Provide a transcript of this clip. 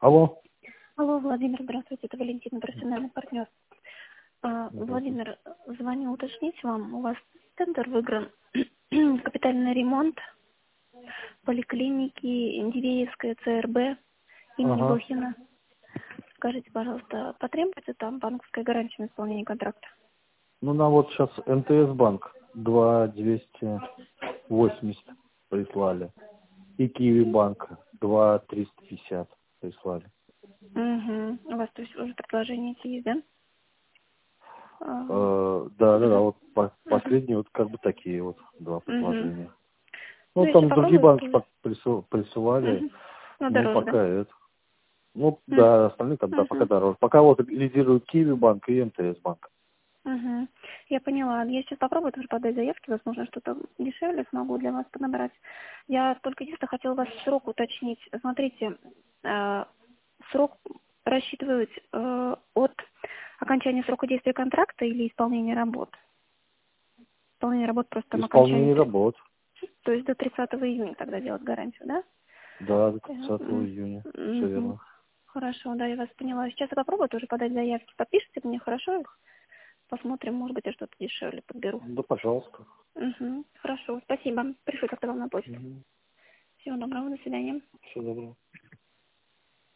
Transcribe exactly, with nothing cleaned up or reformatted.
Алло. Алло, Владимир, здравствуйте, это Валентина, профессиональный партнер. А, Здравствуйте. Владимир, звоню уточнить вам, у вас тендер выигран капитальный ремонт поликлиники Индивеевская ЦРБ имени Ага. Блохина. Скажите, пожалуйста, потребуется там банковская гарантия на исполнение контракта? Ну, нам вот сейчас эн тэ эс банк два двести восемьдесят прислали. И Киви банк два триста пятьдесят прислали. Угу. У вас, то есть, уже предложения эти есть, да? А, Э, да, да, да, Мгм. вот по- Мгм. последние вот как бы такие вот два Мгм. предложения. Ну, Ну, если там другие попробую, банки то... пок- присыл- присылали, Мгм. Ну, ну, дороже, да? пока это. Ну, М. да, остальные там, да, пока Мгм. дороже. Пока вот лидируют Киви банк и эн тэ эс банк. Угу. Я поняла. Я сейчас попробую тоже подать заявки, возможно, что-то дешевле смогу для вас подобрать. Я только единственное хотела вас срок уточнить. Смотрите, э, срок рассчитывать э, от окончания срока действия контракта или исполнения работ? Исполнение работ просто там окончание, Исполнение три- работ. то есть до тридцатого июня тогда делать гарантию, да? Да, до Э, тридцатого м, июня. Все мгм. верно. Хорошо, да, я вас поняла. Сейчас я попробую тоже подать заявки. Подпишите мне, хорошо их? Посмотрим, может быть, я что-то дешевле подберу. Да, пожалуйста. Угу. Хорошо, спасибо. Пришлю как-то вам на почту. Угу. Всего доброго, до свидания. Всего доброго.